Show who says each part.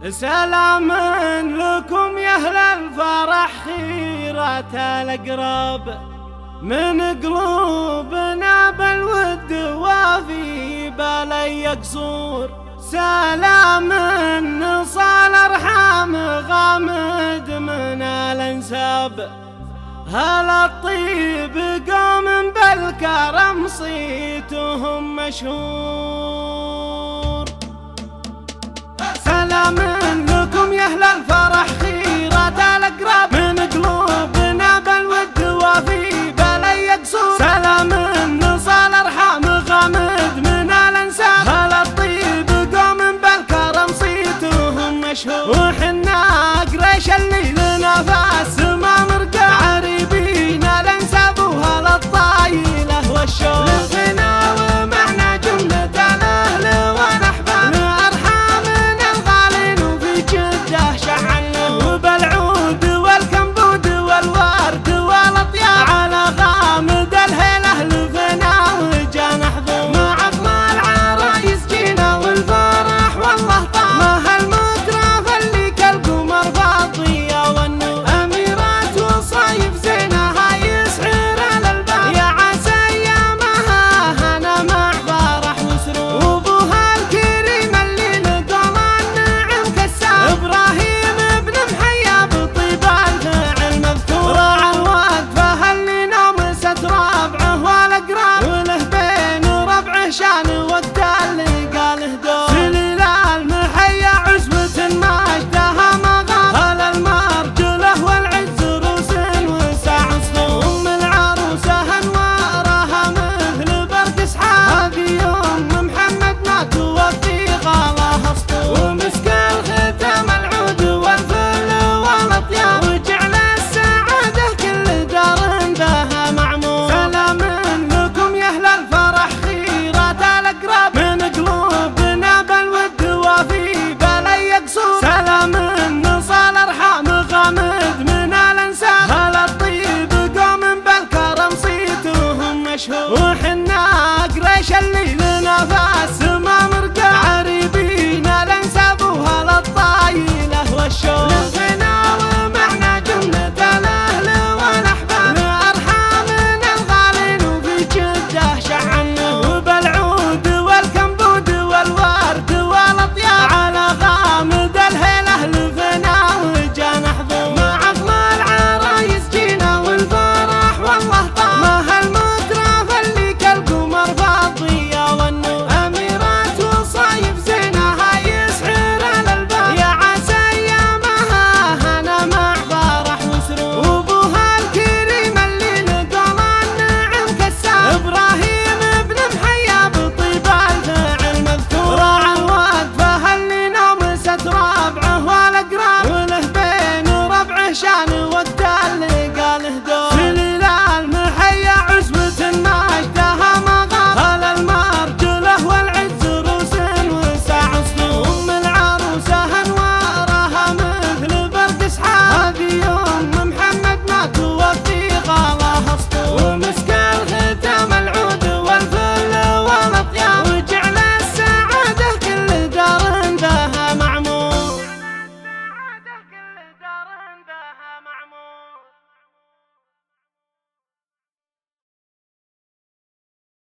Speaker 1: سلام لكم يا أهل الفرح خيرة الأقرب من قلوبنا بالود وفي بلي قصور. سلام نصال أرحام غامد من الأنساب، هل الطيب قوم بالكرم صيتهم مشهور. سلام لكم يا أهل الفرح خيرة الأقرب من قلوبنا بالود وفي بلي قصور. سلام نصال أرحام غامد من الأنساب، هل الطيب قوم بالكرم صيتهم مشهور.